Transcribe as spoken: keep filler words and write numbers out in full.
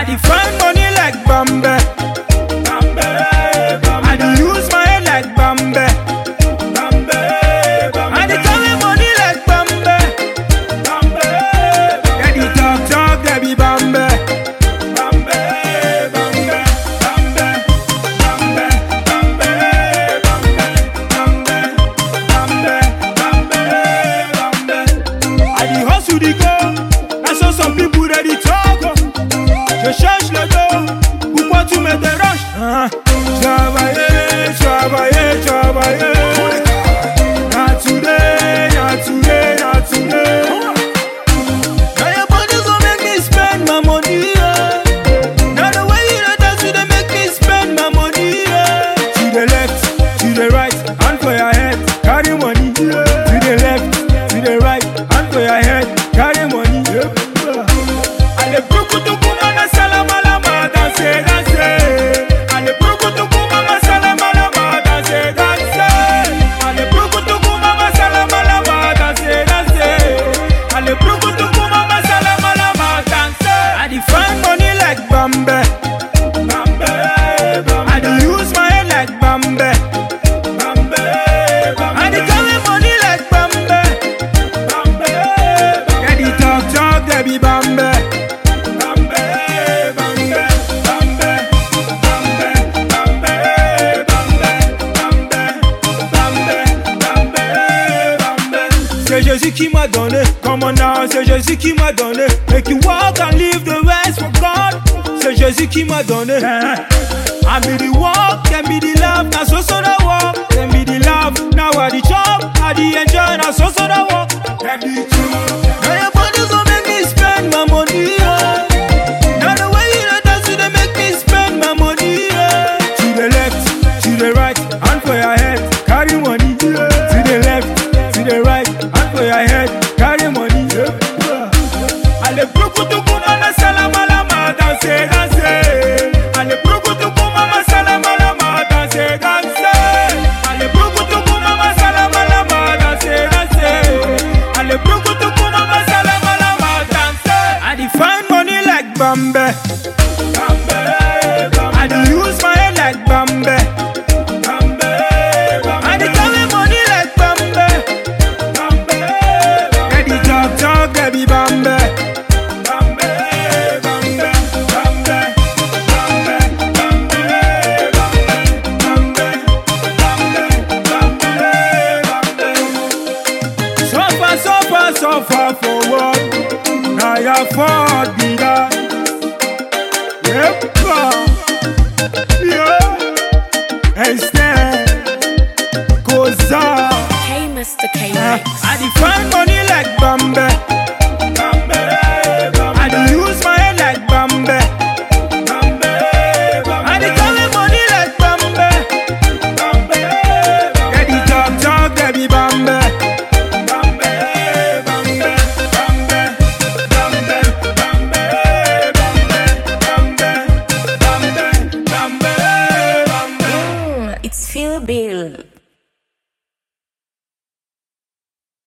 I define money like Bambe. Bambe, Bambe. I dey use my head like Bambe. Bambe, Bambe. I dey carry money like Bambe. Bambe, Bambe. They dey talk talk, they be Bambe. Bambe, Bambe, Bambe, Bambe, Bambe, Bambe, Bambe, Bambe, Bambe. I dey hustle the go. I saw some people that dey talk. Je cherche le dos, pourquoi tu me déranges? Hein? Travailler, travailler, travailler. Not today, not today, not today. Now your body gon' make me spend my money, yeah. Now the way you dey dance, you dey make me spend my money, yeah. To the left, to the right, hand for your head, carry money, yeah. To the left, to the right, hand for your head, carry money, yeah. Allez, beaucoup de Bambe, Bambe, Bambe. I dey use my head like Bambe. Bambe, Bambe. I dey carry money like Bambe. Bambe, Bambe. They dey talk talk, they be Bambe. Bambe, Bambe, Bambe, Bambe, Bambe, Bambe, Bambe, Bambe, Bambe. C'est Jésus qui m'a donné, come on now, c'est Jésus qui m'a donné. Make you walk and leave the rest for God. C'est Jésus qui m'a donné. I be the walk, can be the love. Now so so the walk, can be the love. Now I the chop, I the enjoy. Now so so the walk, can be true. Now your body gon' make me spend my money, yeah. Now the way you dey dance, you dey make me spend my money, yeah. To the left, to the right, hand for your head, carry money, yeah. To the left, to the right, hand for your head, carry money, yeah. Allez, beaucoup de coups dans la salle à malama, danser, danser. Allez, beaucoup de coups, mama, salama, lama, danser, danser. Allez, beaucoup de coups, mama, salama, lama, danser, danser. Allez, beaucoup de coups, mama, salama, lama, danser. I define money like Bambe. Bambe, Bambe. I dey use my head like Bambe. Bambe, Bambe. I dey carry money like Bambe. Bambe, Bambe. They dey talk talk, they be Bambe. Suffer for what? Now your fault be that. Yep.